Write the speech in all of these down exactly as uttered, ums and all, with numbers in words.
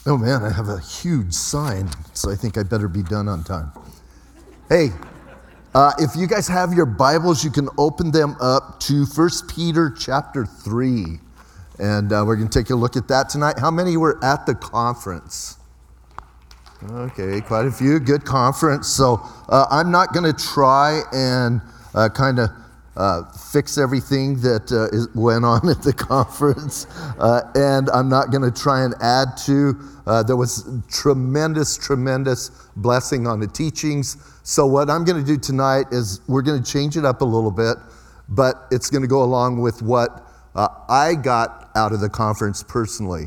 Oh man, I have a huge sign, so I think I better be done on time. Hey, uh, if you guys have your Bibles, you can open them up to First Peter chapter three. And uh, we're going to take a look at that tonight. How many were at the conference? Okay, quite a few. Good conference. So uh, I'm not going to try and uh, kind of uh, fix everything that uh, is, went on at the conference. Uh, and I'm not going to try and add to. Uh, there was tremendous, tremendous blessing on the teachings. So what I'm going to do tonight is we're going to change it up a little bit, but it's going to go along with what uh, I got out of the conference personally.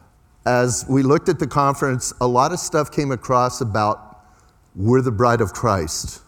As we looked at the conference, a lot of stuff came across about we're the bride of Christ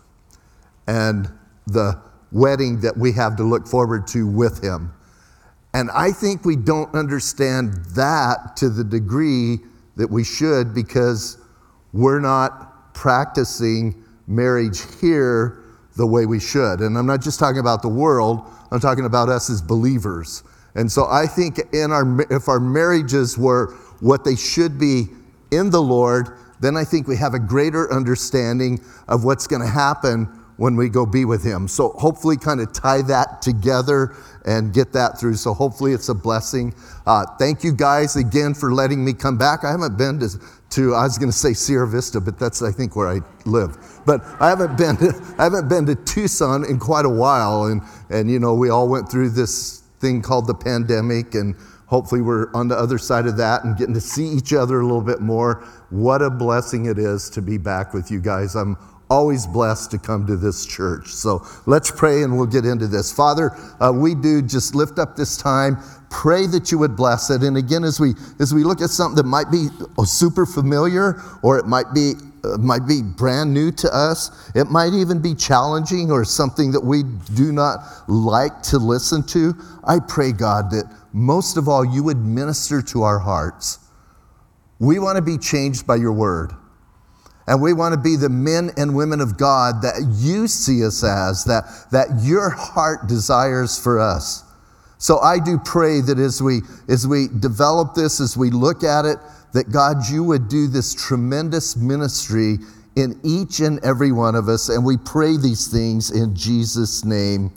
and the wedding that we have to look forward to with him. And I think we don't understand that to the degree that we should, because we're not practicing marriage here the way we should. And I'm not just talking about the world, I'm talking about us as believers. And so I think in our if our marriages were what they should be in the Lord, then I think we have a greater understanding of what's going to happen when we go be with him. So hopefully kind of tie that together and get that through. So hopefully it's a blessing. Uh, thank you guys again for letting me come back. I haven't been to, to I was going to say Sierra Vista, but that's I think where I live. But I haven't been to, I haven't been to Tucson in quite a while. And, and you know, we all went through this thing called the pandemic, and hopefully we're on the other side of that and getting to see each other a little bit more. What a blessing it is to be back with you guys. I'm always blessed to come to this church. So let's pray and we'll get into this. Father, uh, we do just lift up this time. Pray that you would bless it. And again, as we as we look at something that might be super familiar, or it might be uh, might be brand new to us, it might even be challenging or something that we do not like to listen to. I pray, God, that most of all, you would minister to our hearts. We want to be changed by your word. And we want to be the men and women of God that you see us as, that, that your heart desires for us. So I do pray that as we, as we develop this, as we look at it, that God, you would do this tremendous ministry in each and every one of us. And we pray these things in Jesus' name.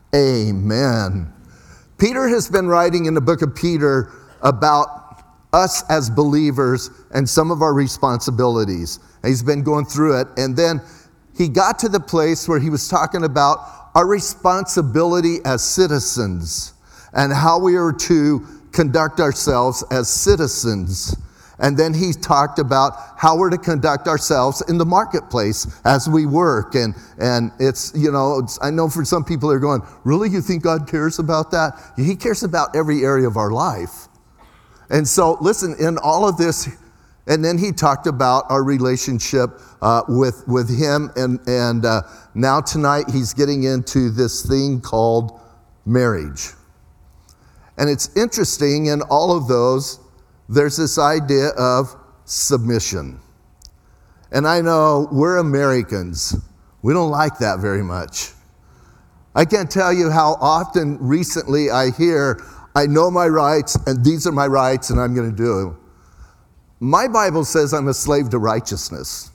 Amen. Peter has been writing in the book of Peter about us as believers and some of our responsibilities. He's been going through it. And then he got to the place where he was talking about our responsibility as citizens and how we are to conduct ourselves as citizens. And then he talked about how we're to conduct ourselves in the marketplace as we work. And and it's, you know, it's, I know for some people they're going, really, you think God cares about that? He cares about every area of our life. And so, listen, in all of this, and then he talked about our relationship uh, with, with him. And, and uh, now tonight he's getting into this thing called marriage. And it's interesting, in all of those, there's this idea of submission. And I know we're Americans. We don't like that very much. I can't tell you how often recently I hear, I know my rights, and these are my rights, and I'm going to do them. My Bible says I'm a slave to righteousness.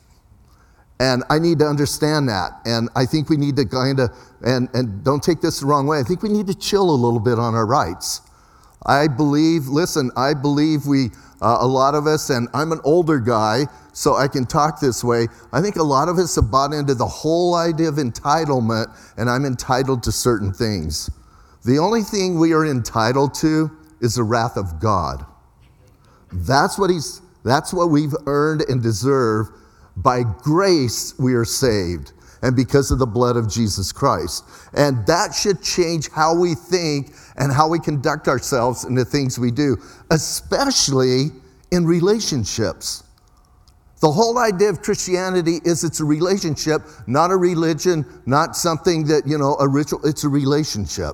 And I need to understand that. And I think we need to kind of, and, and don't take this the wrong way, I think we need to chill a little bit on our rights. I believe, listen, I believe we, uh, a lot of us, and I'm an older guy, so I can talk this way, I think a lot of us have bought into the whole idea of entitlement, and I'm entitled to certain things. The only thing we are entitled to is the wrath of God. That's what he's, that's what we've earned and deserve. By grace, we are saved, and because of the blood of Jesus Christ. And that should change how we think and how we conduct ourselves in the things we do, especially in relationships. The whole idea of Christianity is it's a relationship, not a religion, not something that, you know, a ritual, it's a relationship.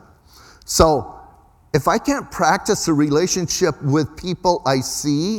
So if I can't practice a relationship with people I see,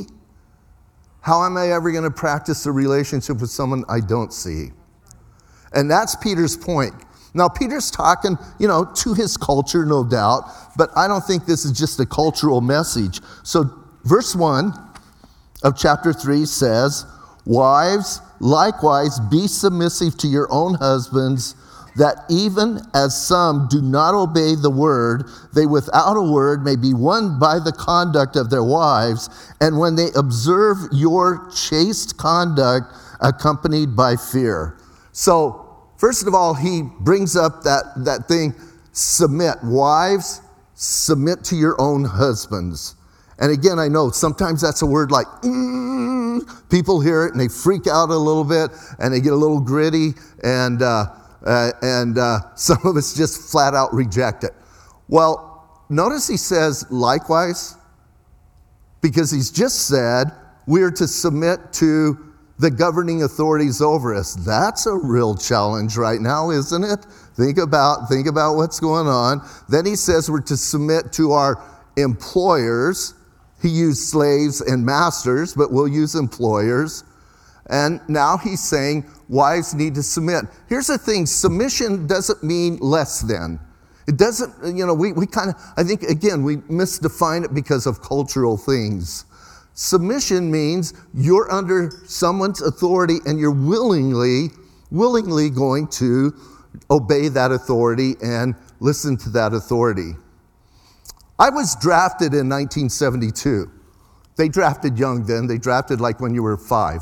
how am I ever going to practice a relationship with someone I don't see? And that's Peter's point. Now, Peter's talking, you know, to his culture, no doubt, but I don't think this is just a cultural message. So verse one, of chapter three says, "Wives, likewise be submissive to your own husbands, that even as some do not obey the word, they without a word may be won by the conduct of their wives, and when they observe your chaste conduct accompanied by fear." So, first of all, he brings up that, that thing, submit. Wives, submit to your own husbands. And again, I know sometimes that's a word like, mm, people hear it and they freak out a little bit and they get a little gritty, and uh, uh, and uh, some of us just flat out reject it. Well, notice he says likewise, because he's just said we're to submit to the governing authorities over us. That's a real challenge right now, isn't it? Think about, think about what's going on. Then he says we're to submit to our employers. He used slaves and masters, but we'll use employers. And now he's saying wives need to submit. Here's the thing, submission doesn't mean less than. It doesn't, you know, we, we kind of, I think, again, we misdefine it because of cultural things. Submission means you're under someone's authority and you're willingly, willingly going to obey that authority and listen to that authority. I was drafted in nineteen seventy-two. They drafted young then. They drafted like when you were five.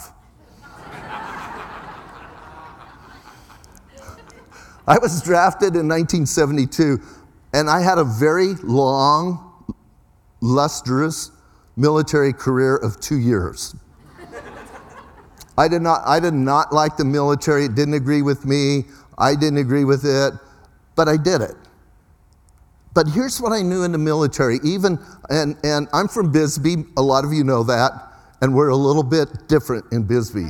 I was drafted in nineteen seventy-two, and I had a very long, lustrous military career of two years. I did not, I did not like the military. It didn't agree with me. I didn't agree with it, but I did it. But here's what I knew in the military, even, and, and I'm from Bisbee, a lot of you know that, and we're a little bit different in Bisbee.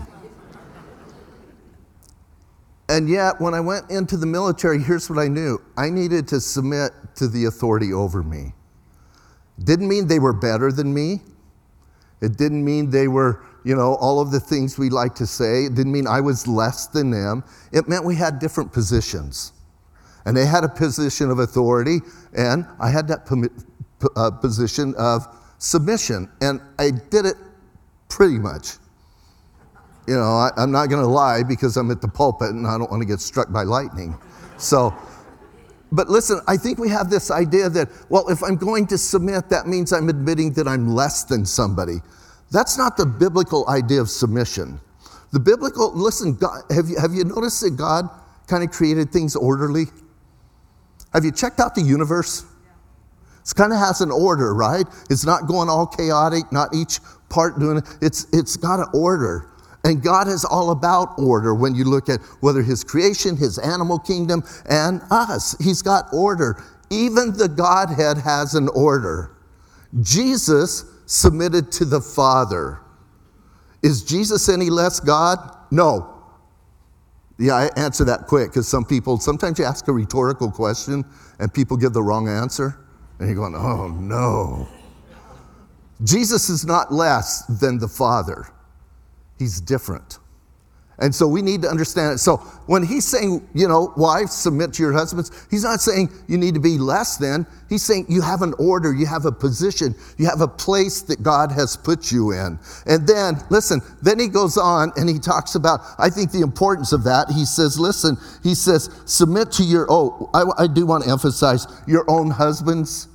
And yet, when I went into the military, here's what I knew. I needed to submit to the authority over me. Didn't mean they were better than me. It didn't mean they were, you know, all of the things we like to say. It didn't mean I was less than them. It meant we had different positions. And they had a position of authority, and I had that uh, position of submission. And I did it pretty much. You know, I, I'm not going to lie because I'm at the pulpit and I don't want to get struck by lightning. So, but listen, I think we have this idea that, well, if I'm going to submit, that means I'm admitting that I'm less than somebody. That's not the biblical idea of submission. The biblical, listen, God, have you, have you noticed that God kind of created things orderly? Have you checked out the universe? It kind of has an order, right? It's not going all chaotic, not each part doing it. It's, it's got an order. And God is all about order when you look at whether his creation, his animal kingdom, and us. He's got order. Even the Godhead has an order. Jesus submitted to the Father. Is Jesus any less God? No. Yeah, I answer that quick because some people, sometimes you ask a rhetorical question and people give the wrong answer. And you're going, oh no. Jesus is not less than the Father. He's different. And so we need to understand it. So when he's saying, you know, wives, submit to your husbands, he's not saying you need to be less than. He's saying you have an order, you have a position, you have a place that God has put you in. And then, listen, then he goes on and he talks about, I think, the importance of that. He says, listen, he says, submit to your, oh, I, I do want to emphasize, your own husbands.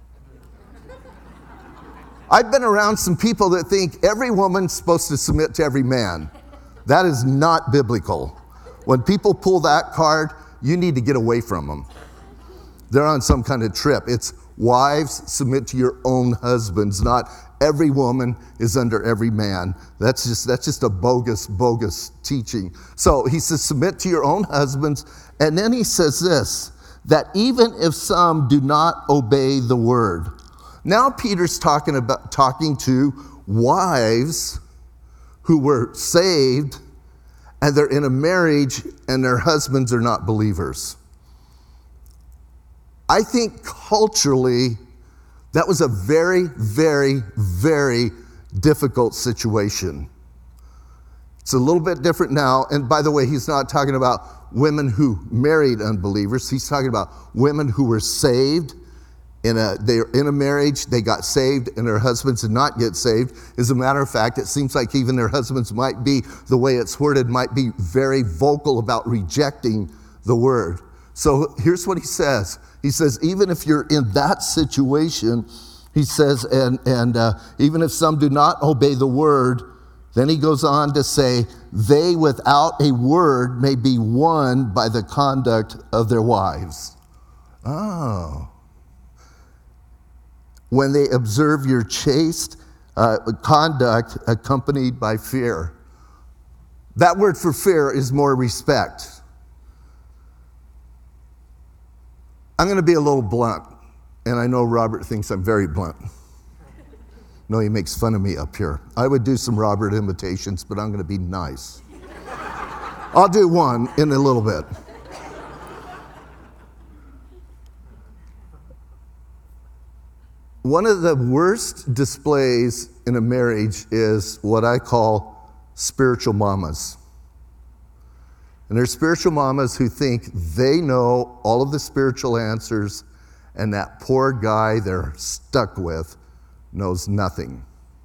I've been around some people that think every woman's supposed to submit to every man. That is not biblical. When people pull that card, you need to get away from them. They're on some kind of trip. It's wives, submit to your own husbands, not every woman is under every man. That's just, that's just a bogus, bogus teaching. So he says, submit to your own husbands. And then he says this, that even if some do not obey the word. Now Peter's talking about talking to wives who were saved and they're in a marriage and their husbands are not believers. I think culturally that was a very, very, very difficult situation. It's a little bit different now. And by the way, he's not talking about women who married unbelievers. He's talking about women who were saved In a, they're in a marriage, they got saved, and their husbands did not get saved. As a matter of fact, it seems like even their husbands might be, the way it's worded, might be very vocal about rejecting the word. So here's what he says. He says, even if you're in that situation, he says, and, and uh, even if some do not obey the word, then he goes on to say, they without a word may be won by the conduct of their wives. Oh. When they observe your chaste uh, conduct accompanied by fear. That word for fear is more respect. I'm going to be a little blunt, and I know Robert thinks I'm very blunt. No, he makes fun of me up here. I would do some Robert imitations, but I'm going to be nice. I'll do one in a little bit. One of the worst displays in a marriage is what I call spiritual mamas. And there's spiritual mamas who think they know all of the spiritual answers, and that poor guy they're stuck with knows nothing.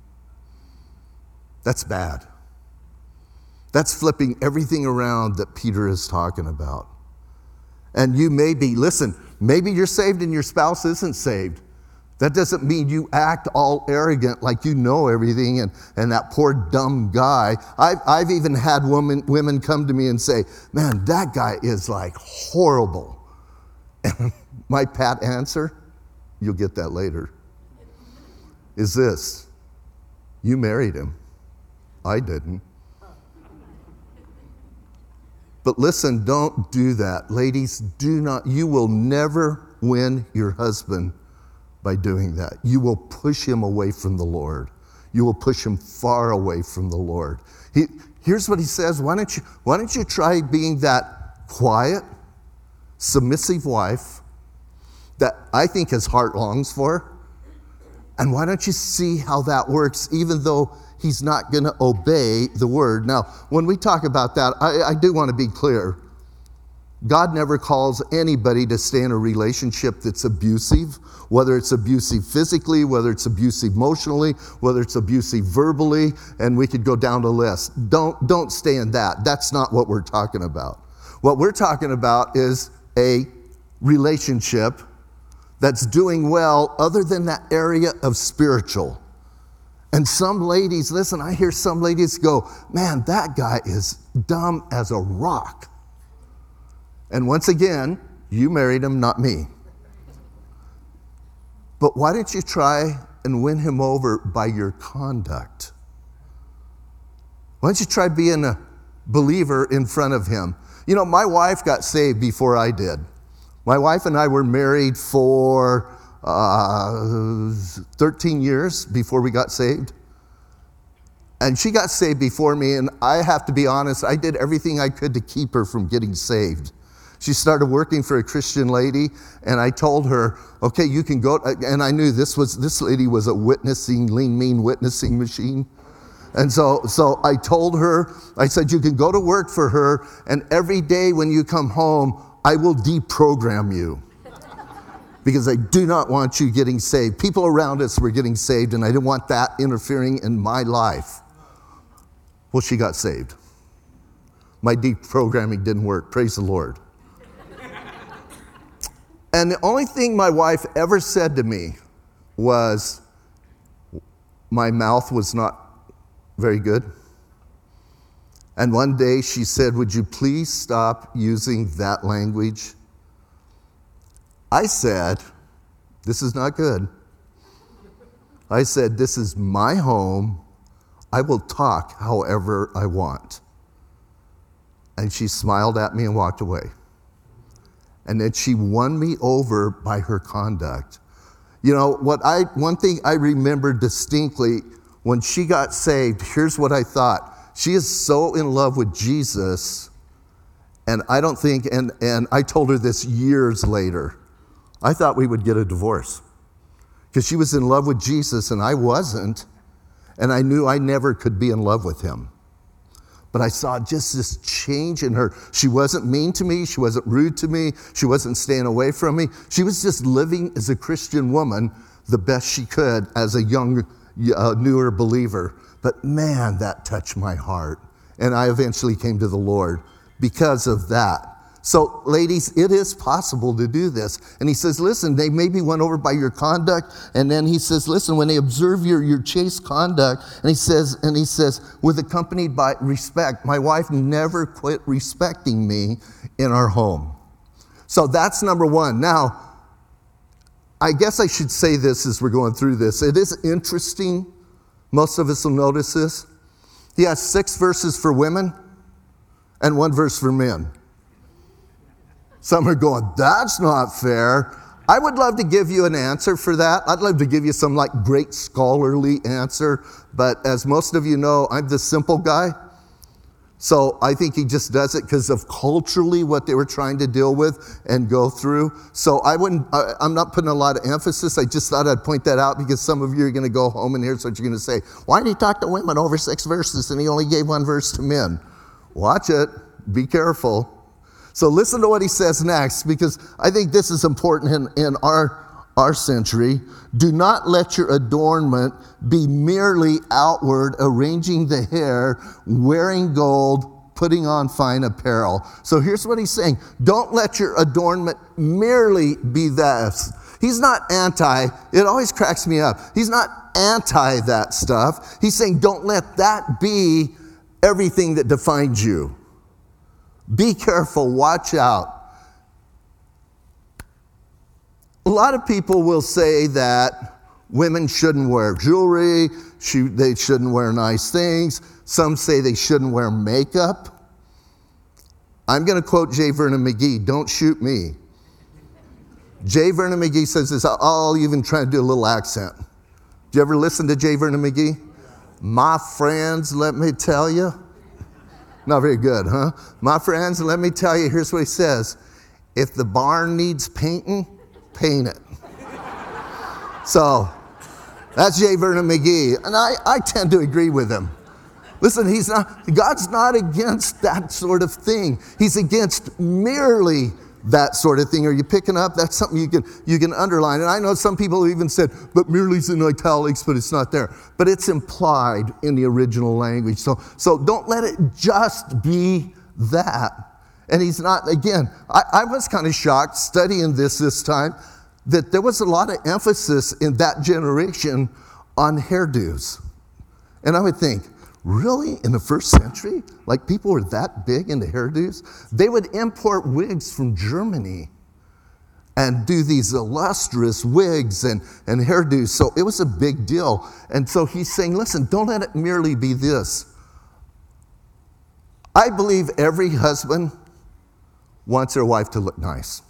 That's bad. That's flipping everything around that Peter is talking about. And you may be, listen, maybe you're saved and your spouse isn't saved. That doesn't mean you act all arrogant like you know everything and, and that poor dumb guy. I've, I've even had women, women come to me and say, man, that guy is like horrible. And my pat answer, you'll get that later, is this: you married him. I didn't. But listen, don't do that. Ladies, do not, you will never win your husband by doing that. You will push him away from the Lord. You will push him far away from the Lord. He, here's what he says. Why don't you, why don't you try being that quiet, submissive wife that I think his heart longs for? And why don't you see how that works, even though he's not going to obey the word? Now, when we talk about that, I, I do want to be clear. God never calls anybody to stay in a relationship that's abusive, whether it's abusive physically, whether it's abusive emotionally, whether it's abusive verbally, and we could go down the list. Don't, don't stay in that. That's not what we're talking about. What we're talking about is a relationship that's doing well other than that area of spiritual. And some ladies, listen, I hear some ladies go, man, that guy is dumb as a rock. And once again, you married him, not me. But why don't you try and win him over by your conduct? Why don't you try being a believer in front of him? You know, my wife got saved before I did. My wife and I were married for uh, thirteen years before we got saved. And she got saved before me, and I have to be honest, I did everything I could to keep her from getting saved. She started working for a Christian lady, and I told her, okay, you can go, and I knew this was this lady was a witnessing, lean, mean witnessing machine. And so, so I told her, I said, you can go to work for her, and every day when you come home, I will deprogram you. Because I do not want you getting saved. People around us were getting saved, and I didn't want that interfering in my life. Well, she got saved. My deprogramming didn't work. Praise the Lord. And the only thing my wife ever said to me was, my mouth was not very good. And one day she said, would you please stop using that language? I said, this is not good. I said, this is my home. I will talk however I want. And she smiled at me and walked away. And then she won me over by her conduct. You know, what I one thing I remember distinctly, when she got saved, here's what I thought. She is so in love with Jesus, and I don't think, and, and I told her this years later, I thought we would get a divorce. Because she was in love with Jesus, and I wasn't, and I knew I never could be in love with him. But I saw just this change in her. She wasn't mean to me. She wasn't rude to me. She wasn't staying away from me. She was just living as a Christian woman the best she could as a young, uh, newer believer. But man, that touched my heart. And I eventually came to the Lord because of that. So, ladies, it is possible to do this. And he says, listen, they maybe went over by your conduct. And then he says, listen, when they observe your, your chaste conduct, and he says, and he says, with accompanied by respect, my wife never quit respecting me in our home. So that's number one. Now, I guess I should say this as we're going through this. It is interesting. Most of us will notice this. He has six verses for women and one verse for men. Some are going, that's not fair. I would love to give you an answer for that. I'd love to give you some like great scholarly answer. But as most of you know, I'm the simple guy. So I think he just does it because of culturally what they were trying to deal with and go through. So I wouldn't, I, I'm not putting a lot of emphasis. I just thought I'd point that out because some of you are going to go home and here's what you're going to say. Why did he talk to women over six verses and he only gave one verse to men? Watch it. Be careful. So listen to what he says next, because I think this is important in, in our, our century. Do not let your adornment be merely outward, arranging the hair, wearing gold, putting on fine apparel. So here's what he's saying. Don't let your adornment merely be this. He's not anti. It always cracks me up. He's not anti that stuff. He's saying don't let that be everything that defines you. Be careful, watch out. A lot of people will say that women shouldn't wear jewelry, they shouldn't wear nice things. Some say they shouldn't wear makeup. I'm going to quote J. Vernon McGee, don't shoot me. J. Vernon McGee says this, I'll even try to do a little accent. Do you ever listen to J. Vernon McGee? My friends, let me tell you. Not very good, huh? My friends, let me tell you, here's what he says. If the barn needs painting, paint it. So, that's J. Vernon McGee. And I, I tend to agree with him. Listen, he's not, God's not against that sort of thing. He's against merely that sort of thing. Are you picking up? That's something you can you can underline. And I know some people have even said, but merely's in italics, but it's not there. But it's implied in the original language. So, so don't let it just be that. And he's not, again, I, I was kind of shocked studying this this time, that there was a lot of emphasis in that generation on hairdos. And I would think, really? In the first century? Like people were that big into hairdos? They would import wigs from Germany and do these illustrious wigs and, and hairdos. So it was a big deal. And so he's saying, listen, don't let it merely be this. I believe every husband wants their wife to look nice.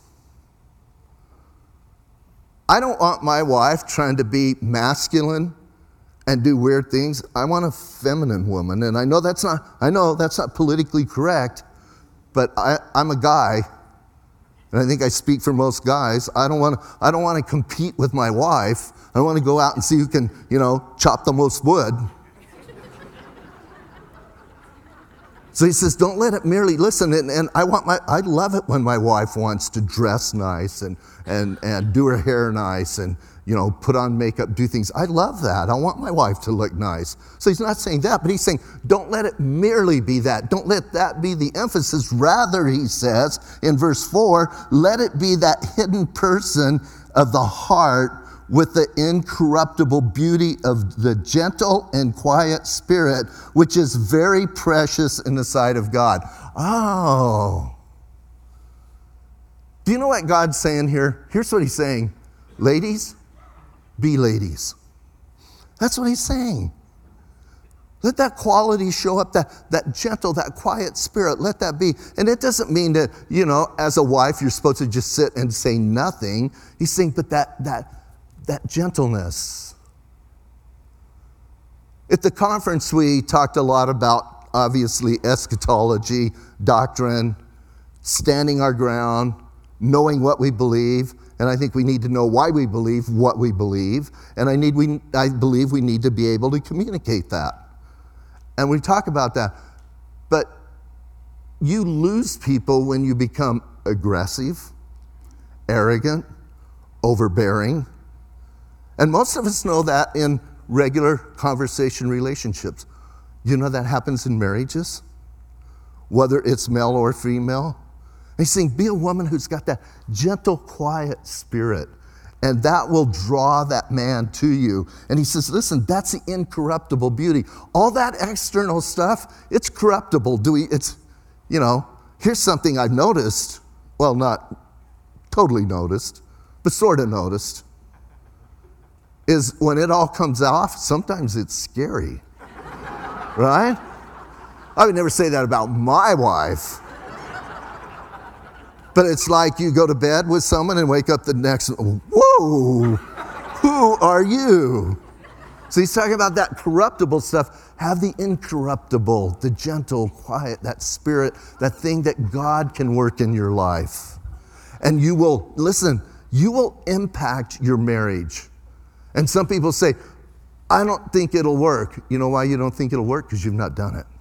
I don't want my wife trying to be masculine and do weird things. I want a feminine woman. And I know that's not, I know that's not politically correct, but I, I'm a guy, and I think I speak for most guys. I don't want to, I don't want to compete with my wife. I don't want to go out and see who can, you know, chop the most wood. So he says, don't let it merely, listen, and, and I want my, I love it when my wife wants to dress nice and, and, and do her hair nice and, you know, put on makeup, do things. I love that. I want my wife to look nice. So he's not saying that, but he's saying, don't let it merely be that. Don't let that be the emphasis. Rather, he says in verse four, let it be that hidden person of the heart with the incorruptible beauty of the gentle and quiet spirit, which is very precious in the sight of God. Oh. Do you know what God's saying here? Here's what he's saying. Ladies, be ladies. That's what he's saying. Let that quality show up, that, that gentle, that quiet spirit, let that be. And it doesn't mean that, you know, as a wife, you're supposed to just sit and say nothing. He's saying, but that, that, that gentleness. At the conference, we talked a lot about, obviously, eschatology, doctrine, standing our ground, knowing what we believe. And I think we need to know why we believe what we believe. And I need we I believe we need to be able to communicate that. And we talk about that. But you lose people when you become aggressive, arrogant, overbearing. And most of us know that in regular conversation relationships. You know that happens in marriages, whether it's male or female. And he's saying, be a woman who's got that gentle, quiet spirit, and that will draw that man to you. And he says, listen, that's the incorruptible beauty. All that external stuff, it's corruptible. Do we, it's, you know, here's something I've noticed. Well, not totally noticed, but sort of noticed, is when it all comes off, sometimes it's scary, right? I would never say that about my wife. But it's like you go to bed with someone and wake up the next, whoa, who are you? So he's talking about that corruptible stuff. Have the incorruptible, the gentle, quiet, that spirit, that thing that God can work in your life. And you will, listen, you will impact your marriage. And some people say, I don't think it'll work. You know why you don't think it'll work? Because you've not done it.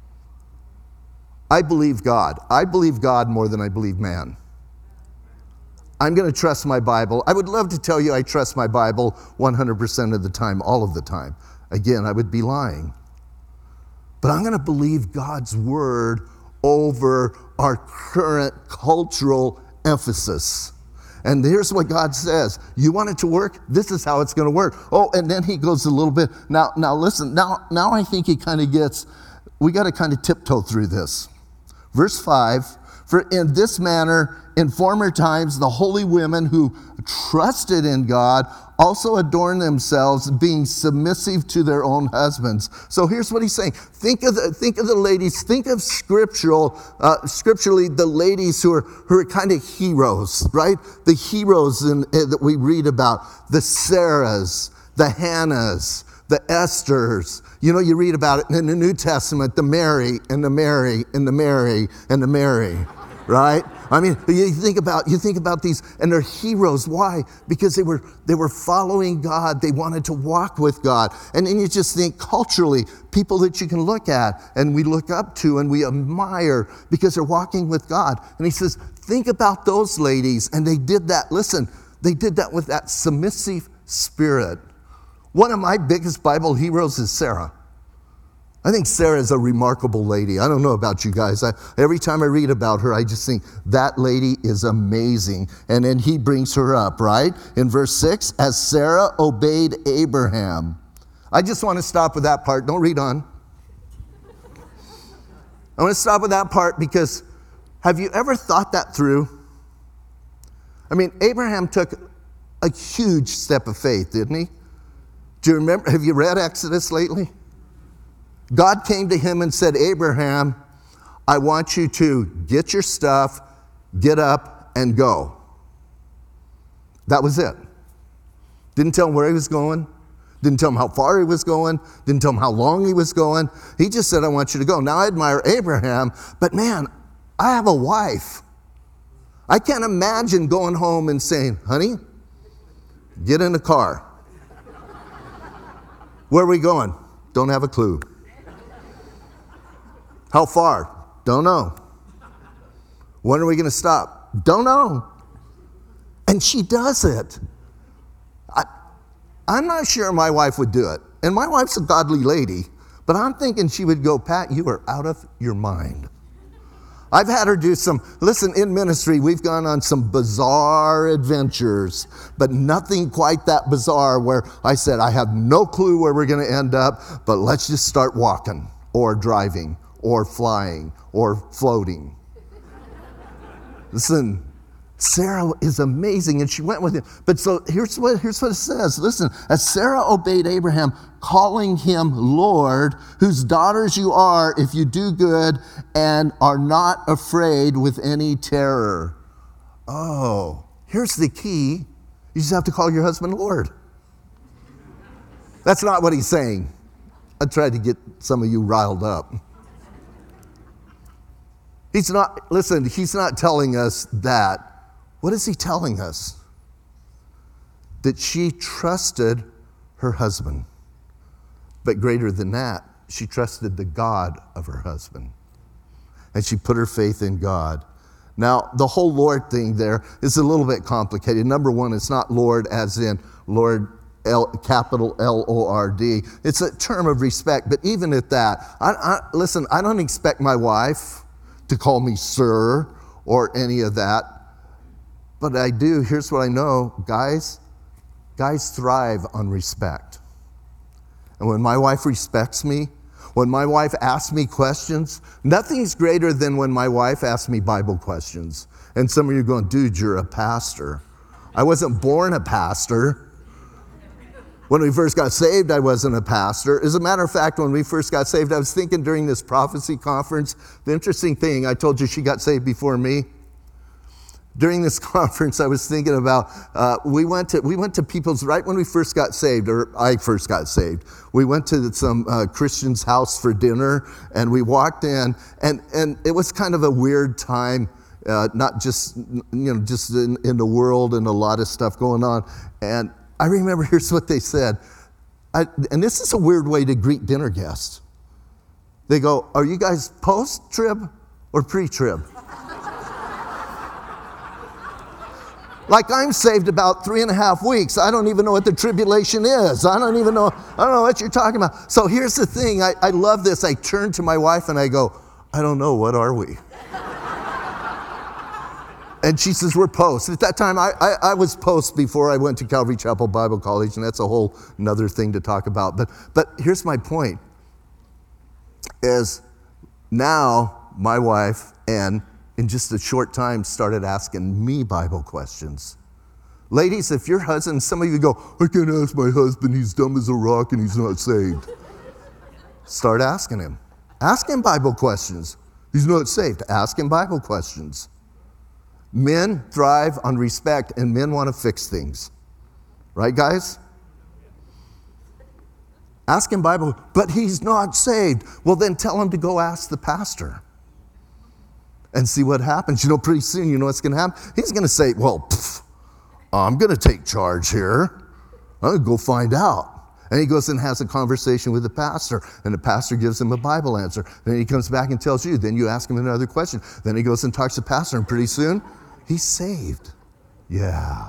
I believe God. I believe God more than I believe man. I'm going to trust my Bible. I would love to tell you I trust my Bible one hundred percent of the time, all of the time. Again, I would be lying. But I'm going to believe God's word over our current cultural emphasis. And here's what God says. You want it to work? This is how it's going to work. Oh, and then he goes a little bit. Now, now listen, now, now I think he kind of gets, we got to kind of tiptoe through this. Verse five, for in this manner, in former times, the holy women who trusted in God also adorned themselves, being submissive to their own husbands. So here's what he's saying. Think of the, think of the ladies, think of scriptural, uh, scripturally, the ladies who are, who are kind of heroes, right? The heroes in, in, that we read about, the Sarahs, the Hannahs, the Esthers. You know, you read about it in the New Testament, the Mary and the Mary and the Mary and the Mary, right? I mean, you think about you think about these, and they're heroes. Why? Because they were they were following God. They wanted to walk with God. And then you just think culturally, people that you can look at and we look up to and we admire because they're walking with God. And he says, think about those ladies, and they did that. Listen, they did that with that submissive spirit. One of my biggest Bible heroes is Sarah. I think Sarah is a remarkable lady. I don't know about you guys. I, every time I read about her, I just think that lady is amazing. And then he brings her up, right? In verse six, as Sarah obeyed Abraham. I just want to stop with that part. Don't read on. I want to stop with that part because have you ever thought that through? I mean, Abraham took a huge step of faith, didn't he? Do you remember? Have you read Exodus lately? God came to him and said, Abraham, I want you to get your stuff, get up, and go. That was it. Didn't tell him where he was going. Didn't tell him how far he was going. Didn't tell him how long he was going. He just said, I want you to go. Now, I admire Abraham, but man, I have a wife. I can't imagine going home and saying, honey, get in the car. Where are we going? Don't have a clue. How far? Don't know. When are we going to stop? Don't know. And she does it. I, I'm not sure my wife would do it. And my wife's a godly lady, but I'm thinking she would go, Pat, you are out of your mind. I've had her do some, listen, in ministry, we've gone on some bizarre adventures, but nothing quite that bizarre where I said, I have no clue where we're going to end up, but let's just start walking or driving or flying or floating. Listen, Sarah is amazing, and she went with him. But so here's what, here's what it says. Listen, as Sarah obeyed Abraham, calling him Lord, whose daughters you are if you do good and are not afraid with any terror. Oh, here's the key. You just have to call your husband Lord. That's not what he's saying. I tried to get some of you riled up. He's not, listen, he's not telling us that. What is he telling us? That she trusted her husband. But greater than that, she trusted the God of her husband. and she put her faith in God. Now, the whole Lord thing there is a little bit complicated. Number one, it's not Lord as in Lord, L, capital L O R D. It's a term of respect, but even at that, I, I, listen, I don't expect my wife to call me sir or any of that, but I do. Here's what I know, guys, guys thrive on respect. And when my wife respects me, when my wife asks me questions, nothing's greater than when my wife asks me Bible questions. And some of you are going, dude, you're a pastor. I wasn't born a pastor. When we first got saved, I wasn't a pastor. As a matter of fact, when we first got saved, I was thinking during this prophecy conference, the interesting thing, I told you she got saved before me. During this conference, I was thinking about, uh, we went to we went to people's, right when we first got saved, or I first got saved, we went to some uh, Christian's house for dinner, and we walked in, and, and it was kind of a weird time, uh, not just, you know, just in, in the world and a lot of stuff going on. And I remember, here's what they said, I, and this is a weird way to greet dinner guests. They go, are you guys post-trib or pre-trib? Like I'm saved about three and a half weeks. I don't even know what the tribulation is. I don't even know, I don't know what you're talking about. So here's the thing, I, I love this. I turn to my wife and I go, I don't know, what are we? And she says, we're post. At that time, I, I, I was post before I went to Calvary Chapel Bible College, and that's a whole another thing to talk about. But, but here's my point, is now my wife and in just a short time started asking me Bible questions. Ladies, if your husband, some of you go, I can't ask my husband, he's dumb as a rock and he's not saved. Start asking him. Ask him Bible questions. He's not saved. Ask him Bible questions. Men thrive on respect and men want to fix things. Right, guys? Ask him Bible, but he's not saved. Well, then tell him to go ask the pastor. And see what happens. You know, pretty soon, you know what's going to happen? He's going to say, well, pff, I'm going to take charge here. I'm going to go find out. And he goes and has a conversation with the pastor, and the pastor gives him a Bible answer. Then he comes back and tells you. Then you ask him another question. Then he goes and talks to the pastor, and pretty soon, he's saved. Yeah.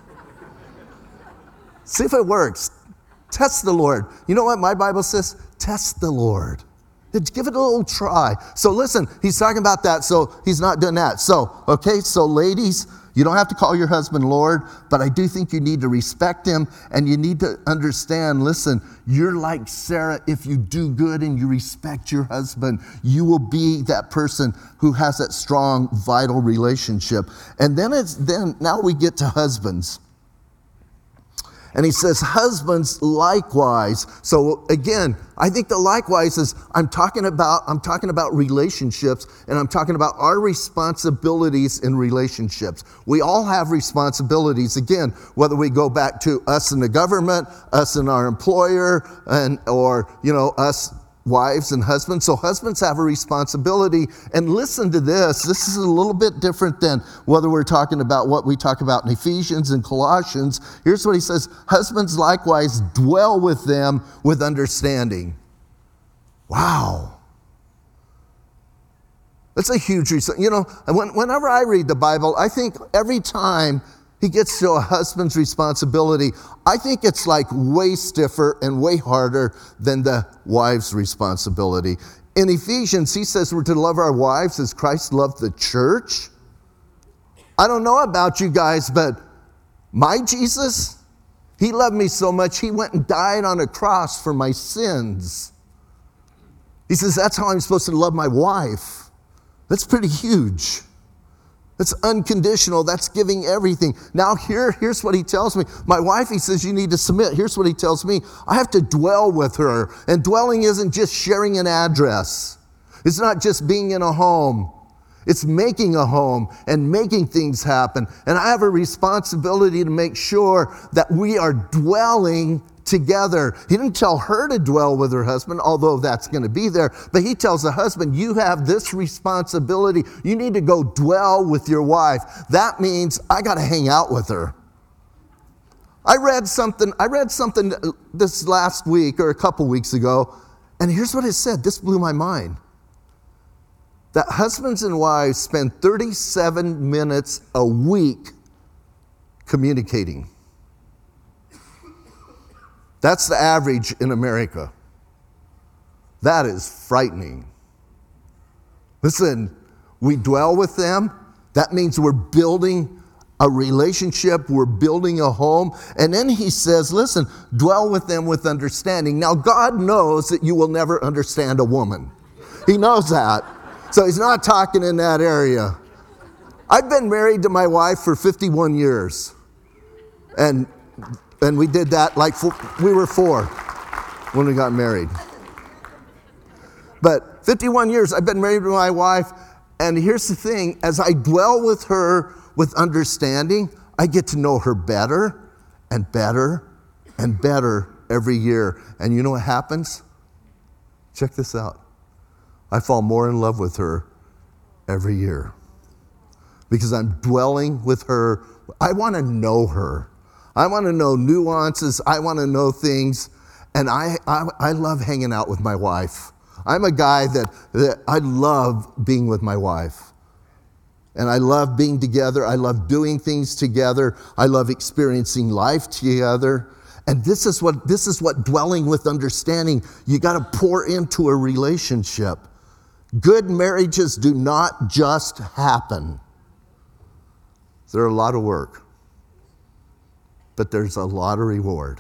See if it works. Test the Lord. You know what my Bible says? Test the Lord. Give it a little try. So listen, he's talking about that, so he's not doing that. So, okay, so ladies, you don't have to call your husband Lord, but I do think you need to respect him, and you need to understand, listen, you're like Sarah. If you do good and you respect your husband, you will be that person who has that strong, vital relationship. And then it's then now we get to husbands. And he says, husbands likewise. So again, I think the likewise is, I'm talking about, I'm talking about relationships, and I'm talking about our responsibilities in relationships. We all have responsibilities, again, whether we go back to us in the government, us and our employer, and or, you know, us wives and husbands. So husbands have a responsibility. And listen to this. This is a little bit different than whether we're talking about what we talk about in Ephesians and Colossians. Here's what he says. Husbands likewise dwell with them with understanding. Wow. That's a huge reason. You know, when, whenever I read the Bible, I think every time he gets to a husband's responsibility, I think it's like way stiffer and way harder than the wife's responsibility. In Ephesians, he says we're to love our wives as Christ loved the church. I don't know about you guys, but my Jesus, he loved me so much, he went and died on a cross for my sins. He says that's how I'm supposed to love my wife. That's pretty huge. That's unconditional. That's giving everything. Now here, here's what he tells me. My wife, he says, you need to submit. Here's what he tells me. I have to dwell with her. And dwelling isn't just sharing an address. It's not just being in a home. It's making a home and making things happen. And I have a responsibility to make sure that we are dwelling together. He didn't tell her to dwell with her husband, although that's going to be there. But he tells the husband, you have this responsibility. You need to go dwell with your wife. That means I got to hang out with her. I read something, I read something this last week or a couple weeks ago, and here's what it said. This blew my mind. that husbands and wives spend thirty-seven minutes a week communicating. That's the average in America. That is frightening. Listen, we dwell with them. That means we're building a relationship, we're building a home. And then he says, listen, dwell with them with understanding. Now, God knows that you will never understand a woman. He knows that. So he's not talking in that area. I've been married to my wife for fifty-one years. And and we did that like four, we were four when we got married. But fifty-one years, I've been married to my wife. And here's the thing, as I dwell with her with understanding, I get to know her better and better and better every year. And you know what happens? Check this out. I fall more in love with her every year because I'm dwelling with her. I want to know her. I want to know nuances. I want to know things. And I, I, I love hanging out with my wife. I'm a guy that, that I love being with my wife. And I love being together. I love doing things together. I love experiencing life together. And this is what this is what dwelling with understanding, you got to pour into a relationship. Good marriages do not just happen. They're a lot of work. But there's a lot of reward.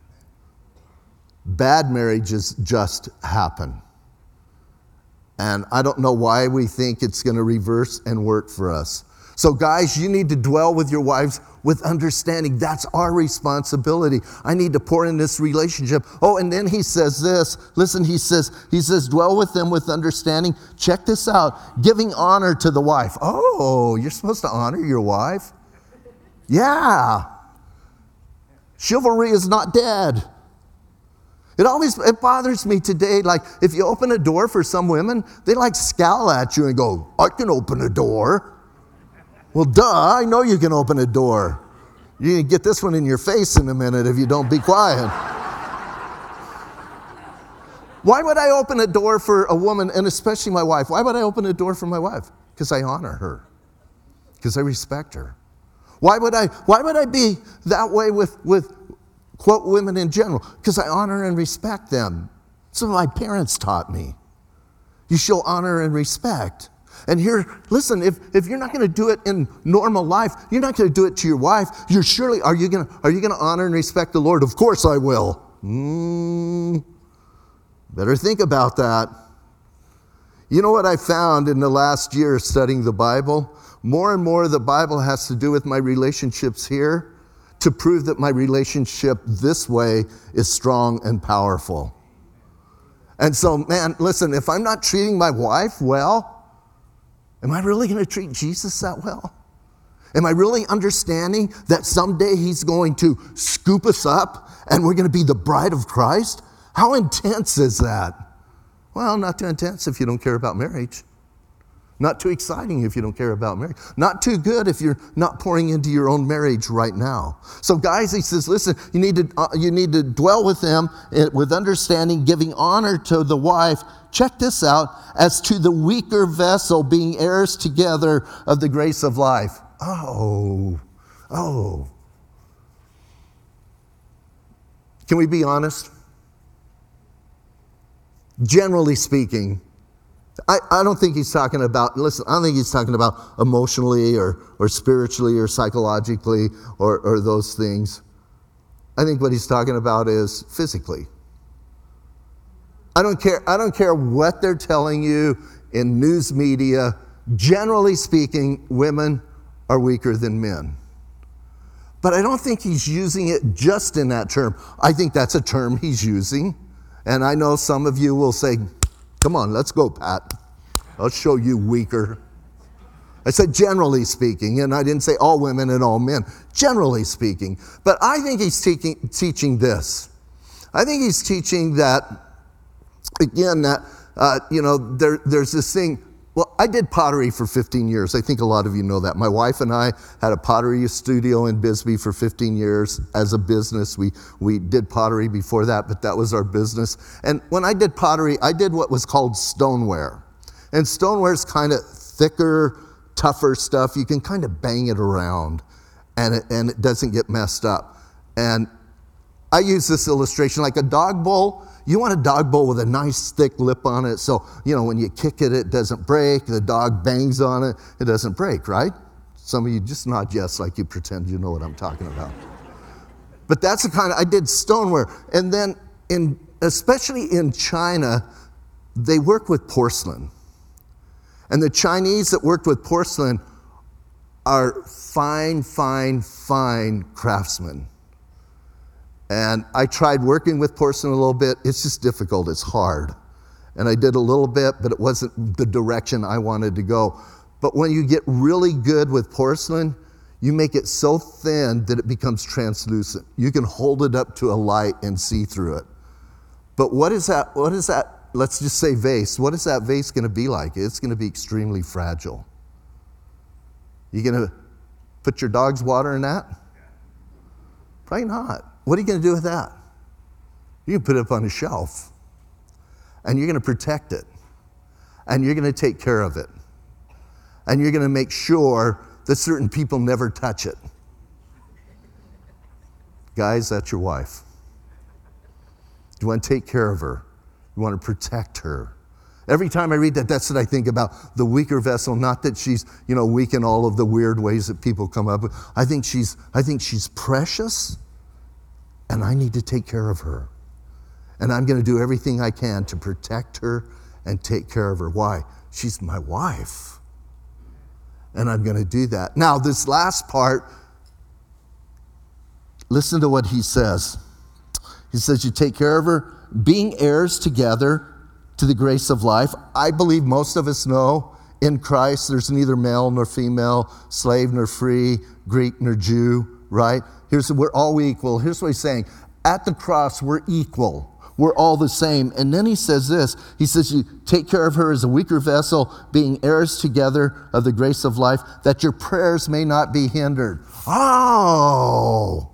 Bad marriages just happen. And I don't know why we think it's going to reverse and work for us. So guys, you need to dwell with your wives with understanding. That's our responsibility. I need to pour in this relationship. Oh, and then he says this. Listen, he says, he says, dwell with them with understanding. Check this out. Giving honor to the wife. Oh, you're supposed to honor your wife? Yeah. Chivalry is not dead. It always, it bothers me today, like if you open a door for some women, they like scowl at you and go, I can open a door. Well, duh, I know you can open a door. You can get this one in your face in a minute if you don't be quiet. Why would I open a door for a woman, and especially my wife? Why would I open a door for my wife? Because I honor her. Because I respect her. Why would I, why would I be that way with, with quote, women in general? Because I honor and respect them. That's what my parents taught me. You show honor and respect. And here, listen, if, if you're not going to do it in normal life, you're not going to do it to your wife. You're surely, are you going to, are you going to honor and respect the Lord? Of course I will. Mm, better think about that. You know what I found in the last year studying the Bible? More and more the Bible has to do with my relationships here to prove that my relationship this way is strong and powerful. And so, man, listen, if I'm not treating my wife well, am I really going to treat Jesus that well? Am I really understanding that someday he's going to scoop us up and we're going to be the bride of Christ? How intense is that? Well, not too intense if you don't care about marriage. Not too exciting if you don't care about marriage. Not too good if you're not pouring into your own marriage right now. So guys, he says, listen, you need to, uh, you need to dwell with them with understanding, giving honor to the wife. Check this out, as to the weaker vessel, being heirs together of the grace of life. Oh, oh. Can we be honest? Generally speaking, I, I don't think he's talking about, listen, I don't think he's talking about emotionally or, or spiritually or psychologically or, or those things. I think what he's talking about is physically. I don't care, I don't care what they're telling you in news media. Generally speaking, women are weaker than men. But I don't think he's using it just in that term. I think that's a term he's using. And I know some of you will say, come on, let's go, Pat. I'll show you weaker. I said generally speaking, and I didn't say all women and all men. Generally speaking. But I think he's teaching, teaching this. I think he's teaching that, again, that, uh, you know, there, there's this thing. Well, I did pottery for fifteen years. I think a lot of you know that. My wife and I had a pottery studio in Bisbee for fifteen years as a business. We we did pottery before that, but that was our business. And when I did pottery, I did what was called stoneware. And stoneware is kind of thicker, tougher stuff. You can kind of bang it around, and it, and it doesn't get messed up. And I use this illustration like a dog bowl. You want a dog bowl with a nice thick lip on it, so, you know, when you kick it, it doesn't break. The dog bangs on it, it doesn't break, right? Some of you just nod yes like you pretend you know what I'm talking about. But that's the kind of, I did stoneware. And then, in especially in China, they work with porcelain. And the Chinese that worked with porcelain are fine, fine, fine craftsmen. And I tried working with porcelain a little bit. It's just difficult. It's hard. And I did a little bit, but it wasn't the direction I wanted to go. But when you get really good with porcelain, you make it so thin that it becomes translucent. You can hold it up to a light and see through it. But what is that? What is that? Let's just say vase. What is that vase going to be like? It's going to be extremely fragile. You going to put your dog's water in that? Probably not. What are you going to do with that? You can put it up on a shelf, and you're going to protect it, and you're going to take care of it, and you're going to make sure that certain people never touch it. Guys, that's your wife. You want to take care of her. You want to protect her. Every time I read that, that's what I think about, the weaker vessel. Not that she's, you know, weak in all of the weird ways that people come up with. I think she's, I think she's precious, and I need to take care of her. And I'm going to do everything I can to protect her and take care of her. Why? She's my wife. And I'm going to do that. Now, this last part, listen to what he says. He says, you take care of her, being heirs together to the grace of life. I believe most of us know in Christ there's neither male nor female, slave nor free, Greek nor Jew, right? Here's, we're all equal. Here's what he's saying. At the cross, we're equal. We're all the same. And then he says this. He says, you take care of her as a weaker vessel, being heirs together of the grace of life, that your prayers may not be hindered. Oh.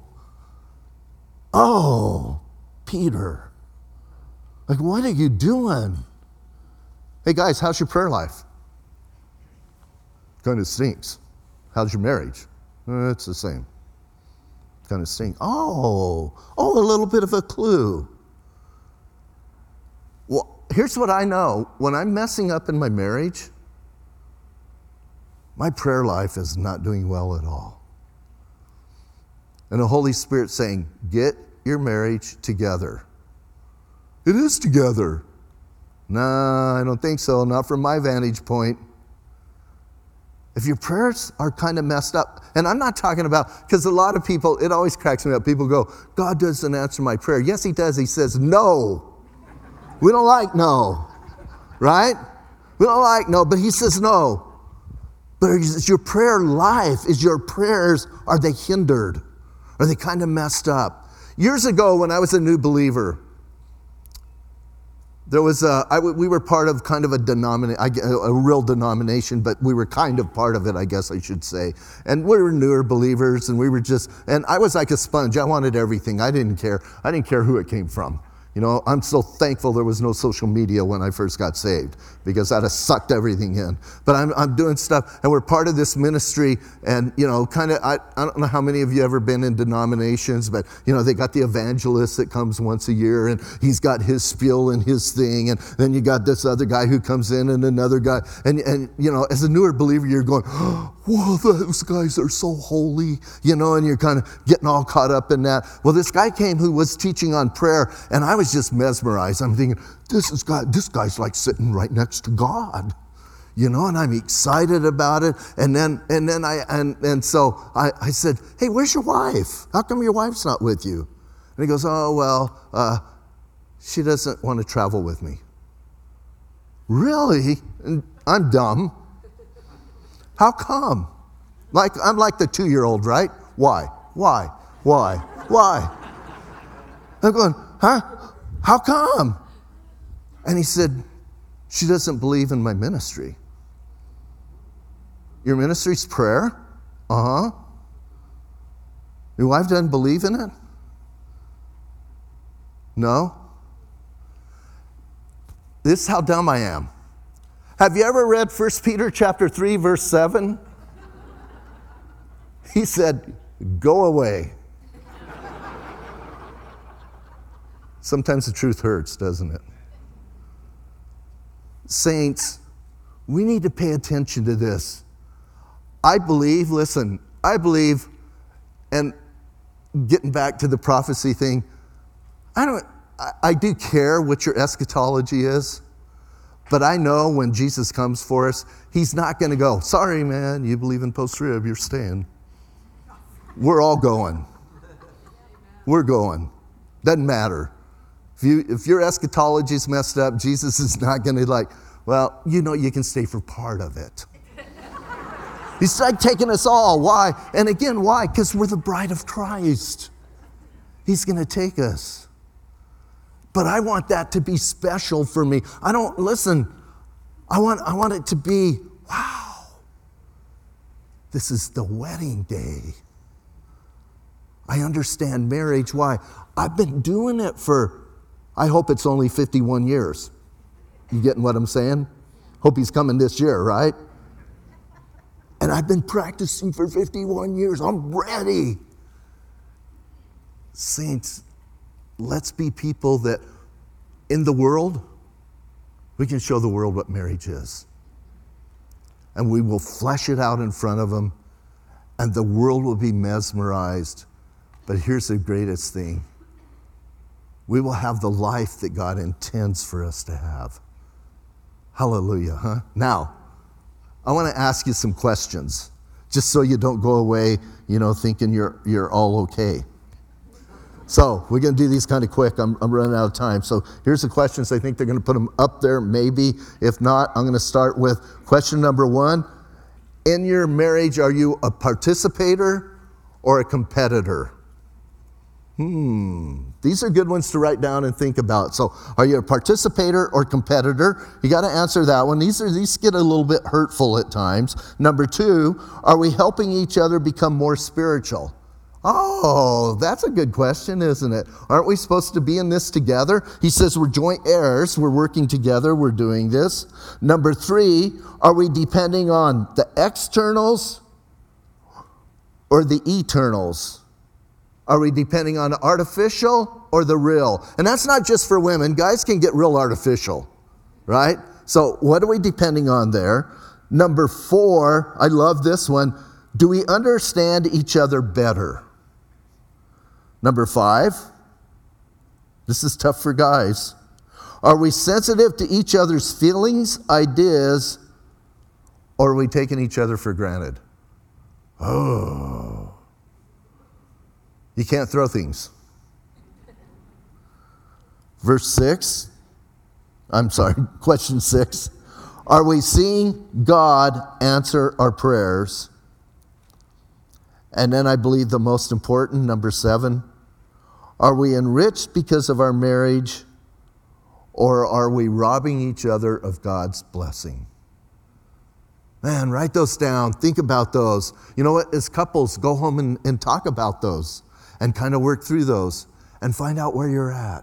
Oh, Peter. Like, what are you doing? Hey, guys, how's your prayer life? Kind of stinks. How's your marriage? Uh, it's the same. Kind of stinks. Oh, oh, a little bit of a clue. Well, here's what I know. When I'm messing up in my marriage, my prayer life is not doing well at all. And the Holy Spirit saying, get your marriage together. It is together. Nah, I don't think so. Not from my vantage point. If your prayers are kind of messed up, and I'm not talking about, because a lot of people, it always cracks me up. People go, God doesn't answer my prayer. Yes, he does. He says no. We don't like no, right? We don't like no, but he says no. But is your prayer life, is your prayers, are they hindered? Are they kind of messed up? Years ago, when I was a new believer, there was a, I, we were part of kind of a denomination, a real denomination, but we were kind of part of it, I guess I should say. And we were newer believers, and we were just, and I was like a sponge. I wanted everything. I didn't care. I didn't care who it came from. You know, I'm so thankful there was no social media when I first got saved, because I'd have sucked everything in. But I'm, I'm doing stuff, and we're part of this ministry, and, you know, kind of, I, I don't know how many of you ever been in denominations, but, you know, they got the evangelist that comes once a year, and he's got his spiel and his thing, and then you got this other guy who comes in, and another guy, and, and you know, as a newer believer, you're going, oh, whoa, those guys are so holy, you know, and you're kind of getting all caught up in that. Well, this guy came who was teaching on prayer, and I was just mesmerized. I'm thinking, this is God, this guy's like sitting right next to God, you know, and I'm excited about it. And then, and then I, and, and so I, I said, hey, where's your wife? How come your wife's not with you? And he goes, oh, well, uh, she doesn't want to travel with me. Really? And I'm dumb. How come? Like, I'm like the two-year-old, right? Why? Why? Why? Why? I'm going, huh? How come? And he said, she doesn't believe in my ministry. Your ministry's prayer? Uh-huh. Your wife doesn't believe in it? No. This is how dumb I am. Have you ever read First Peter chapter three, verse seven? He said, go away. Sometimes the truth hurts, doesn't it? Saints, we need to pay attention to this. I believe, listen, I believe, and getting back to the prophecy thing, I don't, I, I do care what your eschatology is, but I know when Jesus comes for us, he's not going to go, sorry, man, you believe in post-trib, you're staying. We're all going. We're going. Doesn't matter. If you if your eschatology is messed up, Jesus is not going to like, well, you know, you can stay for part of it. He's like taking us all. Why? And again, why? Because we're the bride of Christ. He's going to take us. But I want that to be special for me. I don't, listen, I want, I want it to be, wow, this is the wedding day. I understand marriage. Why? I've been doing it for, I hope it's only fifty-one years. You getting what I'm saying? Hope he's coming this year, right? And I've been practicing for fifty-one years. I'm ready. Saints, let's be people that in the world, we can show the world what marriage is. And we will flesh it out in front of them, and the world will be mesmerized. But here's the greatest thing. We will have the life that God intends for us to have. Hallelujah, huh? Now, I want to ask you some questions, just so you don't go away, you know, thinking you're you're all okay. So we're going to do these kind of quick. I'm, I'm running out of time. So here's the questions. I think they're going to put them up there, maybe. If not, I'm going to start with question number one. In your marriage, are you a participator or a competitor? Hmm. These are good ones to write down and think about. So are you a participator or competitor? You got to answer that one. These are these get a little bit hurtful at times. Number two, are we helping each other become more spiritual? Oh, that's a good question, isn't it? Aren't we supposed to be in this together? He says we're joint heirs. We're working together. We're doing this. Number three, are we depending on the externals or the eternals? Are we depending on the artificial or the real? And that's not just for women. Guys can get real artificial, right? So what are we depending on there? Number four, I love this one. Do we understand each other better? Number five, this is tough for guys. Are we sensitive to each other's feelings, ideas, or are we taking each other for granted? Oh. You can't throw things. Verse six, I'm sorry, question six. Are we seeing God answer our prayers? And then I believe the most important, number seven, are we enriched because of our marriage, or are we robbing each other of God's blessing? Man, write those down. Think about those. You know what? As couples, go home and, and talk about those and kind of work through those and find out where you're at.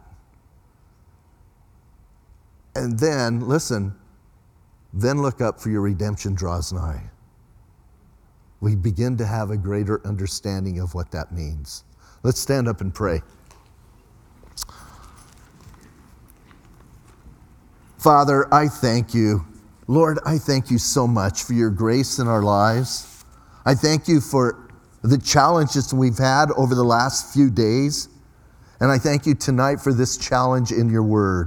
And then, listen, then look up for your redemption draws nigh. We begin to have a greater understanding of what that means. Let's stand up and pray. Father, I thank you. Lord, I thank you so much for your grace in our lives. I thank you for the challenges we've had over the last few days. And I thank you tonight for this challenge in your word.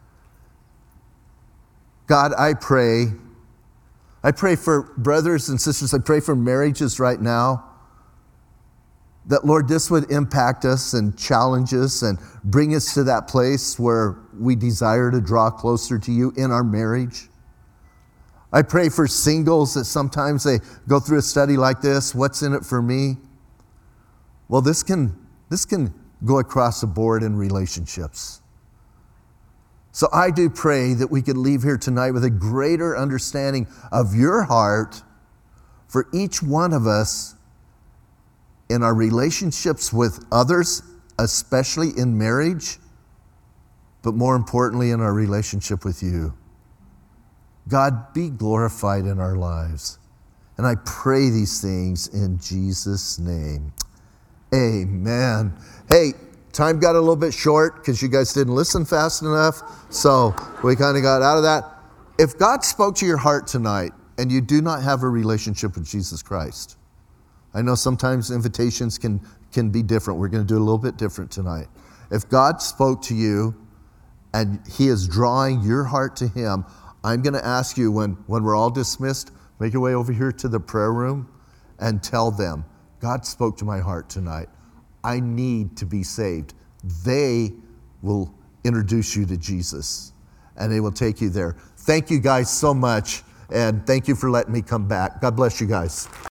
God, I pray, I pray for brothers and sisters, I pray for marriages right now, that, Lord, this would impact us and challenge us and bring us to that place where we desire to draw closer to you in our marriage. I pray for singles that sometimes they go through a study like this, what's in it for me? Well, this can, this can go across the board in relationships. So I do pray that we could leave here tonight with a greater understanding of your heart for each one of us in our relationships with others, especially in marriage, but more importantly in our relationship with you. God, be glorified in our lives. And I pray these things in Jesus' name. Amen. Hey, time got a little bit short because you guys didn't listen fast enough. So we kind of got out of that. If God spoke to your heart tonight and you do not have a relationship with Jesus Christ, I know sometimes invitations can, can be different. We're going to do a little bit different tonight. If God spoke to you and he is drawing your heart to him, I'm going to ask you when, when we're all dismissed, make your way over here to the prayer room and tell them, God spoke to my heart tonight. I need to be saved. They will introduce you to Jesus and they will take you there. Thank you guys so much. And thank you for letting me come back. God bless you guys.